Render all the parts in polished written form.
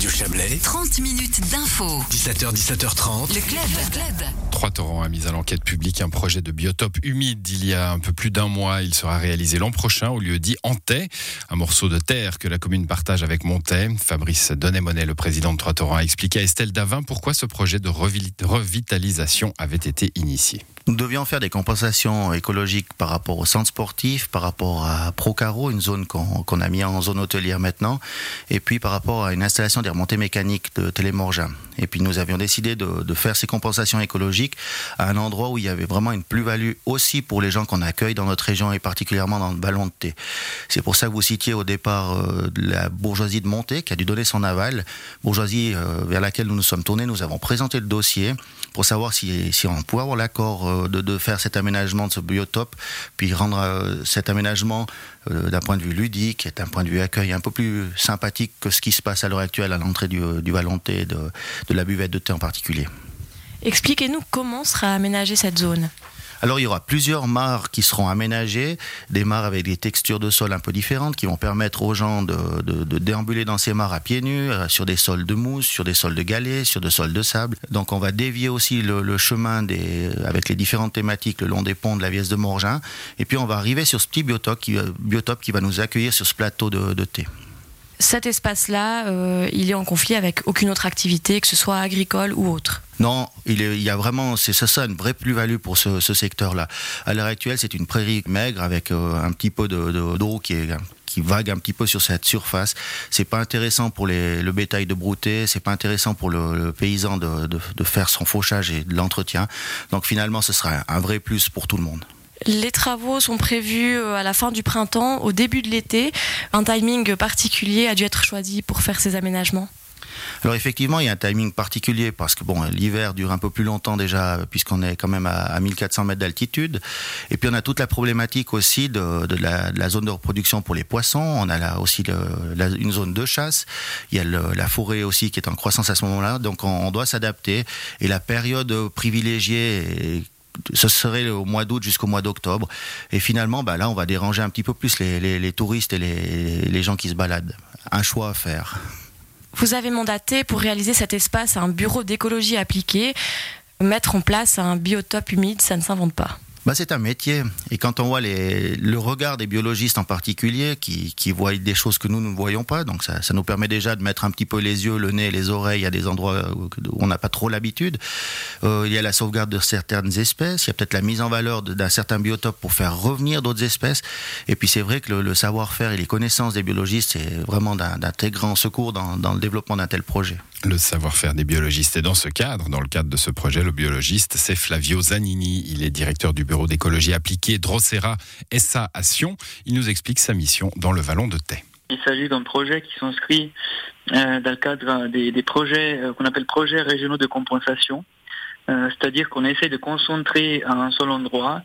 Radio Chablais. 30 minutes d'infos. 17h, 17h30. Le club. Trois-Torrents a mis à l'enquête publique un projet de biotope humide il y a un peu plus d'un mois. Il sera réalisé l'an prochain au lieu dit Antay, un morceau de terre que la commune partage avec Montais. Fabrice Donnet-Monet, le président de Trois-Torrents, a expliqué à Estelle Davin pourquoi ce projet de revitalisation avait été initié. Nous devions faire des compensations écologiques par rapport au centre sportif, par rapport à Procaro, une zone qu'on a mis en zone hôtelière maintenant, et puis par rapport à une installation des remontées mécaniques de Télémorgin. Et puis nous avions décidé de faire ces compensations écologiques à un endroit où il y avait vraiment une plus-value aussi pour les gens qu'on accueille dans notre région et particulièrement dans le Ballon de Thé. C'est pour ça que vous citiez au départ la bourgeoisie de Montais qui a dû donner son aval, bourgeoisie vers laquelle nous nous sommes tournés. Nous avons présenté le dossier pour savoir si on pouvait avoir l'accord de faire cet aménagement de ce biotope, puis rendre cet aménagement d'un point de vue ludique et d'un point de vue accueil un peu plus sympathique que ce qui se passe à l'heure actuelle à l'entrée du Ballon de Thé, de la buvette de thé en particulier. Expliquez-nous comment sera aménagée cette zone. Alors il y aura plusieurs mares qui seront aménagées, des mares avec des textures de sol un peu différentes qui vont permettre aux gens de déambuler dans ces mares à pieds nus, sur des sols de mousse, sur des sols de galets, sur des sols de sable. Donc on va dévier aussi le chemin avec les différentes thématiques le long des ponts de la Viesse de Morgin. Et puis on va arriver sur ce petit biotope qui va nous accueillir sur ce plateau de thé. Cet espace-là, il est en conflit avec aucune autre activité, que ce soit agricole ou autre. Non, il y a vraiment, c'est ça, une vraie plus-value pour ce secteur-là. À l'heure actuelle, c'est une prairie maigre avec un petit peu d'eau qui vague un petit peu sur cette surface. C'est pas intéressant pour le bétail de brouter, c'est pas intéressant pour le paysan de faire son fauchage et de l'entretien. Donc finalement, ce sera un vrai plus pour tout le monde. Les travaux sont prévus à la fin du printemps, au début de l'été. Un timing particulier a dû être choisi pour faire ces aménagements. Alors effectivement, il y a un timing particulier parce que l'hiver dure un peu plus longtemps déjà puisqu'on est quand même à 1400 mètres d'altitude. Et puis on a toute la problématique aussi de la zone de reproduction pour les poissons. On a là aussi une zone de chasse. Il y a la forêt aussi qui est en croissance à ce moment-là. Donc on doit s'adapter. Et la période privilégiée ce serait au mois d'août jusqu'au mois d'octobre. Et finalement, là, on va déranger un petit peu plus les touristes et les gens qui se baladent. Un choix à faire. Vous avez mandaté pour réaliser cet espace un bureau d'écologie appliquée. Mettre en place un biotope humide, ça ne s'invente pas. C'est un métier. Et quand on voit le regard des biologistes en particulier, qui voient des choses que nous ne voyons pas, donc ça nous permet déjà de mettre un petit peu les yeux, le nez, les oreilles à des endroits où on n'a pas trop l'habitude. Il y a la sauvegarde de certaines espèces, il y a peut-être la mise en valeur d'un certain biotope pour faire revenir d'autres espèces. Et puis c'est vrai que le savoir-faire et les connaissances des biologistes, c'est vraiment d'un très grand secours dans le développement d'un tel projet. Le savoir-faire des biologistes. Et dans le cadre de ce projet, le biologiste, c'est Flavio Zanini. Il est directeur du bureau d'écologie appliquée Drosera SA à Sion. Il nous explique sa mission dans le Vallon de Thé. Il s'agit d'un projet qui s'inscrit dans le cadre des projets qu'on appelle projets régionaux de compensation. C'est-à-dire qu'on essaie de concentrer à un seul endroit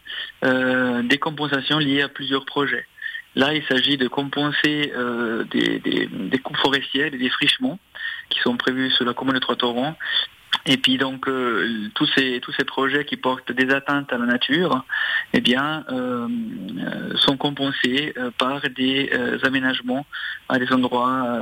des compensations liées à plusieurs projets. Là, il s'agit de compenser des coupes forestières, des défrichements qui sont prévus sur la commune de Trois-Torrents. Et puis donc tous ces projets qui portent des atteintes à la nature, sont compensés par des aménagements à des endroits,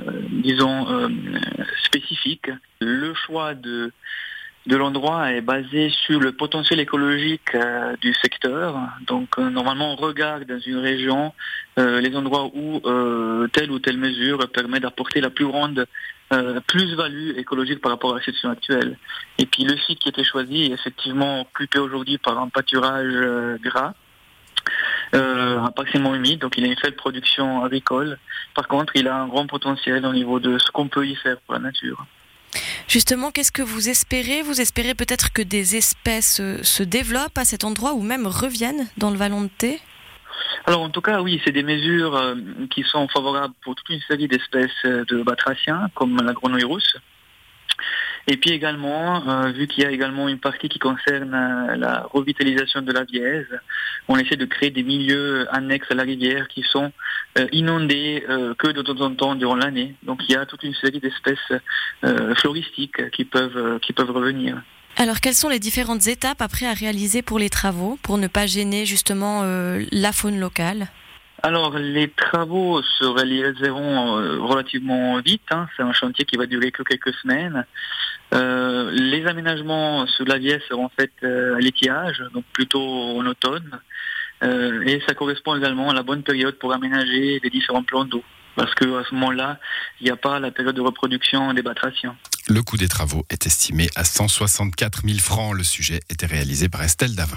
spécifiques. Le choix de l'endroit est basé sur le potentiel écologique du secteur. Donc normalement on regarde dans une région les endroits où telle ou telle mesure permet d'apporter la plus grande plus-value écologique par rapport à la situation actuelle. Et puis le site qui a été choisi est effectivement occupé aujourd'hui par un pâturage gras, un parcimoine humide, donc il a une faible production agricole. Par contre, il a un grand potentiel au niveau de ce qu'on peut y faire pour la nature. Justement, qu'est-ce que vous espérez ? Vous espérez peut-être que des espèces se développent à cet endroit ou même reviennent dans le Vallon de Thé ? Alors en tout cas, oui, c'est des mesures qui sont favorables pour toute une série d'espèces de batraciens, comme la grenouille rousse. Et puis également, vu qu'il y a également une partie qui concerne la revitalisation de la Vièze, on essaie de créer des milieux annexes à la rivière qui sont inondés que de temps en temps durant l'année. Donc il y a toute une série d'espèces floristiques qui peuvent revenir. Alors, quelles sont les différentes étapes après à réaliser pour les travaux, pour ne pas gêner justement la faune locale ? Alors, les travaux se réaliseront relativement vite. C'est un chantier qui va durer que quelques semaines. Les aménagements sur la Viesse seront faits à l'étiage, donc plutôt en automne. Et ça correspond également à la bonne période pour aménager les différents plans d'eau. Parce qu'à ce moment-là, il n'y a pas la période de reproduction des batraciens. Le coût des travaux est estimé à 164 000 francs. Le sujet était réalisé par Estelle Davin.